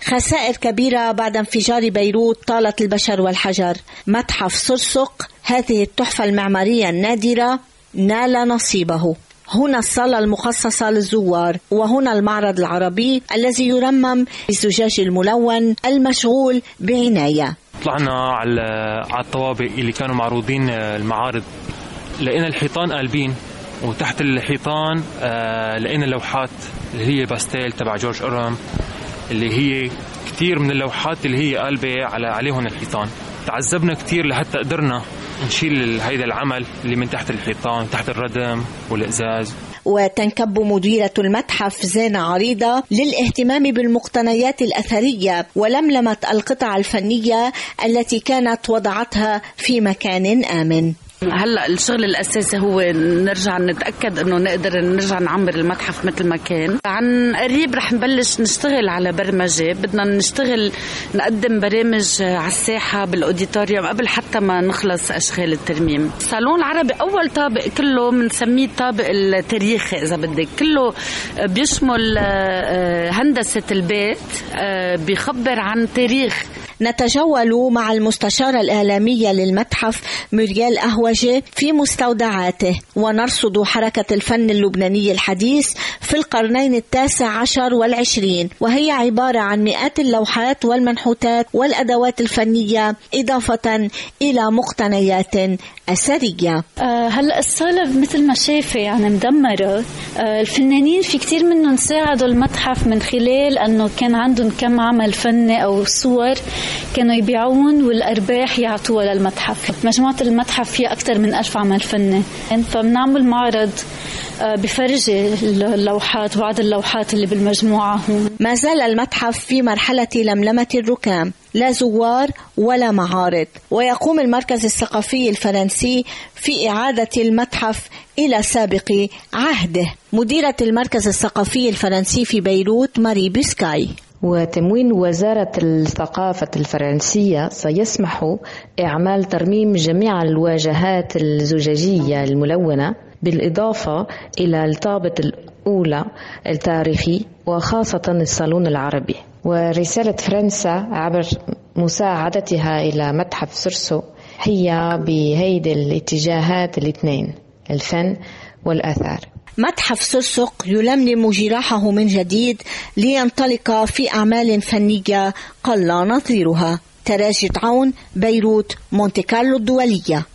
خسائر كبيرة بعد انفجار بيروت طالت البشر والحجر. متحف صرصق، هذه التحفة المعمارية النادرة، نال نصيبه. هنا الصالة المخصصة للزوار، وهنا المعرض العربي الذي يرمم بالزجاج الملون المشغول بعناية. طلعنا على الطوابق اللي كانوا معروضين المعارض، لقينا الحيطان قلبين، وتحت الحيطان لقينا اللوحات اللي هي باستيل تبع جورج أورم، اللي هي كتير من اللوحات اللي هي قلبة عليهم الحيطان. تعذبنا كتير لحتى قدرنا نشيل هيدا العمل اللي من تحت الحيطان، تحت الردم والإزاز. وتنكب مديرة المتحف زينة عريضة للاهتمام بالمقتنيات الأثرية ولملمة القطع الفنية التي كانت وضعتها في مكان آمن. هلأ الشغل الأساسي هو نرجع نتأكد أنه نقدر نرجع نعمر المتحف مثل ما كان. عن قريب رح نبلش نشتغل على برمجة، بدنا نشتغل نقدم برامج على الساحة بالأوديتوريوم قبل حتى ما نخلص أشغال الترميم. الصالون العربي أول طابق كله منسميه الطابق التاريخي، إذا بدك كله بيشمل هندسة البيت، بيخبر عن تاريخ. نتجول مع المستشارة الإعلامية للمتحف موريال أهوجة في مستودعاته، ونرصد حركة الفن اللبناني الحديث في القرنين 19 والعشرين، وهي عبارة عن مئات اللوحات والمنحوتات والأدوات الفنية إضافة إلى مقتنيات أثرية. هلأ الصالة مثل ما شايفة يعني مدمرة. الفنانين في كتير منهم ساعدوا المتحف من خلال أنه كان عندهم كم عمل فني أو صور كانوا يبيعون والأرباح يعطوها للمتحف. مجموعة المتحف فيها أكثر من 1000 عمل فني، فبنعمل معرض بفرجي اللوحات، بعض اللوحات اللي بالمجموعة هون. ما زال المتحف في مرحلة لملمة الركام، لا زوار ولا معارض. ويقوم المركز الثقافي الفرنسي في إعادة المتحف إلى سابق عهده. مديرة المركز الثقافي الفرنسي في بيروت ماري بسكاي: وتموين وزارة الثقافة الفرنسية سيسمح إعمال ترميم جميع الواجهات الزجاجية الملونة، بالإضافة إلى الطابق الأولى التاريخي وخاصة الصالون العربي. ورسالة فرنسا عبر مساعدتها إلى متحف صرصق هي بهيدي الاتجاهات الاثنين، الفن والآثار. متحف صرصق يلملم جراحه من جديد لينطلق في أعمال فنية قل نظيرها. تراجي عون، بيروت، مونتي كارلو الدولية.